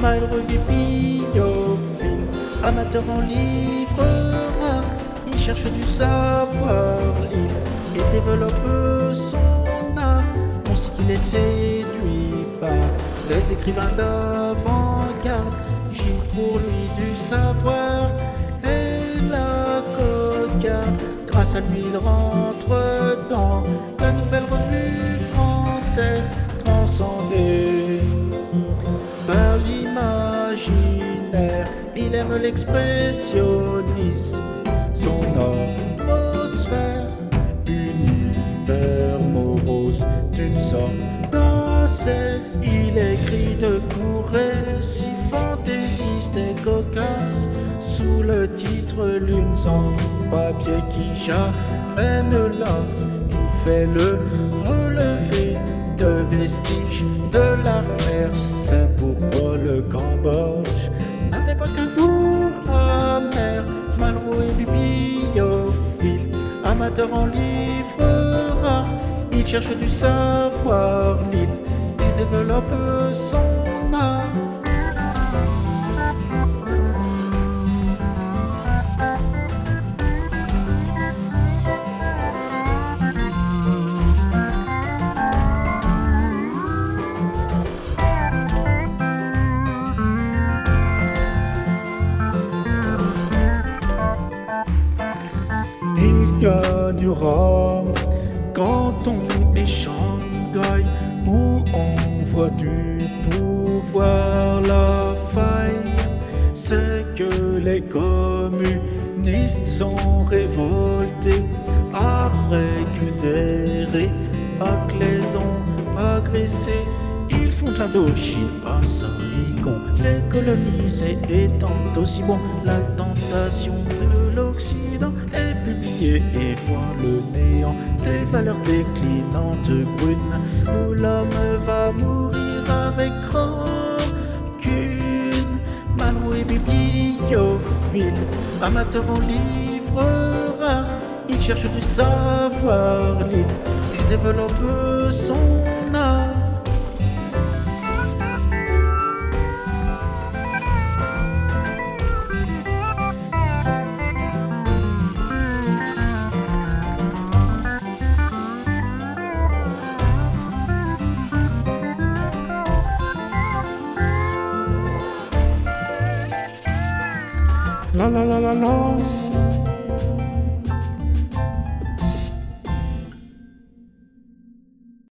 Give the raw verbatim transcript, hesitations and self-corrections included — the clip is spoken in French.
malheureux bibliophile, amateur en livres rares, il cherche du savoir lire et développe son art. On sait qu'il est séduit par les écrivains d'avant-garde. J'ai pour lui du savoir et la cocarde. Grâce à lui, il rentre dans la nouvelle revue française, transcendée par l'imaginaire. Il aime l'expressionnisme, son atmosphère, univers morose d'une sorte d'ascèse. Il écrit de courts récits fantaisistes et cocasses sous le titre Lune sans papier qui jamais ne lasse. Il fait le relevé de vestiges de l'arrière. C'est pourquoi le Cambodge n'avait pas qu'un goût amer. Malraux et bibliophile, amateur en livres rares, il cherche du savoir libre et développe son art. Il gagnera quand on est Shanghai, où on voit du pouvoir la faille. C'est que les communistes sont révoltés après que des réacs les ont agressés. Ils font de l'Indochine à Saigon, les coloniser étant aussi bon. La tentation de l'Occident est publiée et voit le néant des valeurs déclinantes brunes, où l'homme va mourir avec rancune. Malraux et bibliophile, amateur en livres rares, il cherche du savoir libre et développe son art. La la la la la.